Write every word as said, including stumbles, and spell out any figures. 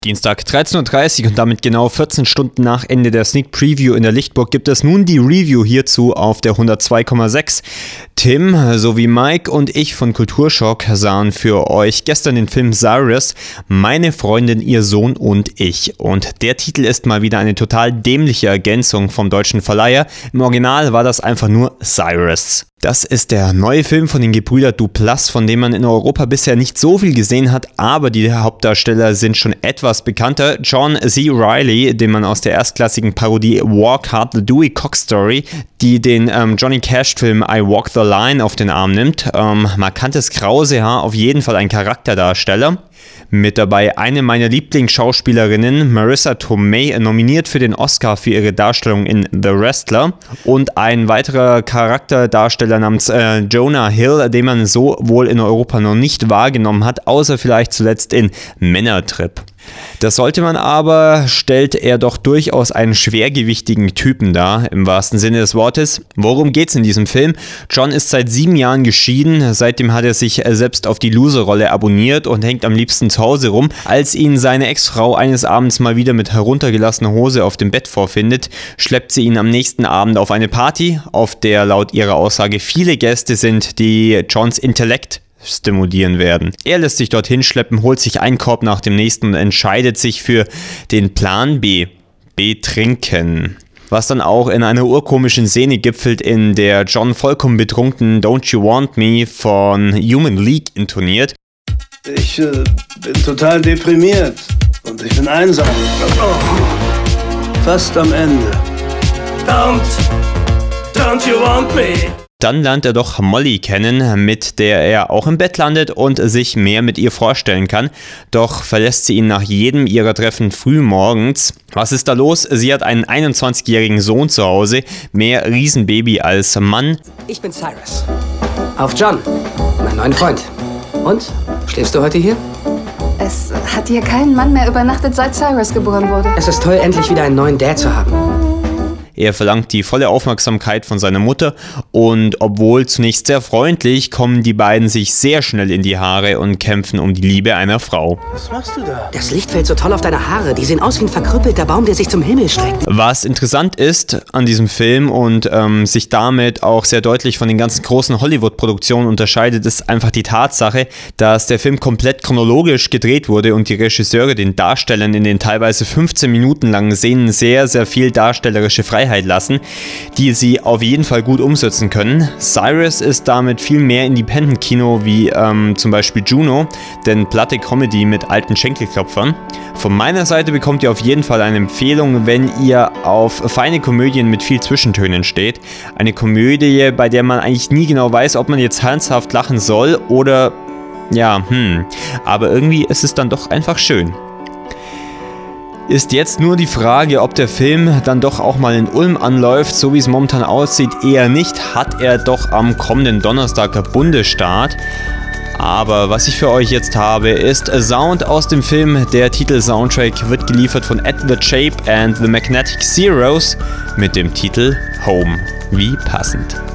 Dienstag dreizehn Uhr dreißig und damit genau vierzehn Stunden nach Ende der Sneak Preview in der Lichtburg gibt es nun die Review hierzu auf der hundertzwei Komma sechs. Tim sowie Mike und ich von Kulturschock sahen für euch gestern den Film Cyrus, Meine Freundin, ihr Sohn und ich. Und der Titel ist mal wieder eine total dämliche Ergänzung vom deutschen Verleiher. Im Original war das einfach nur Cyrus. Das ist der neue Film von den Gebrüder Duplass, von dem man in Europa bisher nicht so viel gesehen hat, aber die Hauptdarsteller sind schon etwas bekannter. John C. Reilly, den man aus der erstklassigen Parodie Walk Hard, The Dewey Cox Story, die den ähm, Johnny Cash-Film I Walk the Line auf den Arm nimmt. Ähm, markantes krause Haar, auf jeden Fall ein Charakterdarsteller. Mit dabei eine meiner Lieblingsschauspielerinnen, Marissa Tomei, nominiert für den Oscar für ihre Darstellung in The Wrestler. Und ein weiterer Charakterdarsteller namens äh, Jonah Hill, den man so wohl in Europa noch nicht wahrgenommen hat, außer vielleicht zuletzt in Männertrip. Das sollte man aber, stellt er doch durchaus einen schwergewichtigen Typen dar, im wahrsten Sinne des Wortes. Worum geht's in diesem Film? John ist seit sieben Jahren geschieden, seitdem hat er sich selbst auf die Loser-Rolle abonniert und hängt am liebsten zu Hause rum. Als ihn seine Ex-Frau eines Abends mal wieder mit heruntergelassener Hose auf dem Bett vorfindet, schleppt sie ihn am nächsten Abend auf eine Party, auf der laut ihrer Aussage viele Gäste sind, die Johns Intellekt stimulieren werden. Er lässt sich dorthin schleppen, holt sich einen Korb nach dem nächsten und entscheidet sich für den Plan B, Betrinken. Was dann auch in einer urkomischen Szene gipfelt, in der John vollkommen betrunken Don't You Want Me von Human League intoniert. Ich äh, bin total deprimiert und ich bin einsam. Oh. Fast am Ende. Don't, don't you want me? Dann lernt er doch Molly kennen, mit der er auch im Bett landet und sich mehr mit ihr vorstellen kann. Doch verlässt sie ihn nach jedem ihrer Treffen früh morgens. Was ist da los? Sie hat einen einundzwanzigjährigen Sohn zu Hause, mehr Riesenbaby als Mann. Ich bin Cyrus. Auf John, meinen neuen Freund. Und? Schläfst du heute hier? Es hat hier kein Mann mehr übernachtet, seit Cyrus geboren wurde. Es ist toll, endlich wieder einen neuen Dad zu haben. Er verlangt die volle Aufmerksamkeit von seiner Mutter und obwohl zunächst sehr freundlich, kommen die beiden sich sehr schnell in die Haare und kämpfen um die Liebe einer Frau. Was machst du da? Das Licht fällt so toll auf deine Haare. Die sehen aus wie ein verkrüppelter Baum, der sich zum Himmel streckt. Was interessant ist an diesem Film und ähm, sich damit auch sehr deutlich von den ganzen großen Hollywood-Produktionen unterscheidet, ist einfach die Tatsache, dass der Film komplett chronologisch gedreht wurde und die Regisseure den Darstellern in den teilweise fünfzehn Minuten langen Szenen sehr, sehr viel darstellerische Freiheit lassen, die sie auf jeden Fall gut umsetzen können. Cyrus ist damit viel mehr Independent-Kino wie ähm, zum Beispiel Juno, denn platte Comedy mit alten Schenkelklopfern. Von meiner Seite bekommt ihr auf jeden Fall eine Empfehlung, wenn ihr auf feine Komödien mit viel Zwischentönen steht. Eine Komödie, bei der man eigentlich nie genau weiß, ob man jetzt ernsthaft lachen soll oder ja, hm, aber irgendwie ist es dann doch einfach schön. Ist jetzt nur die Frage, ob der Film dann doch auch mal in Ulm anläuft, so wie es momentan aussieht, eher nicht, hat er doch am kommenden Donnerstag Bundesstart. Aber was ich für euch jetzt habe, ist Sound aus dem Film. Der Titel-Soundtrack wird geliefert von At the Shape and the Magnetic Zeros mit dem Titel Home. Wie passend.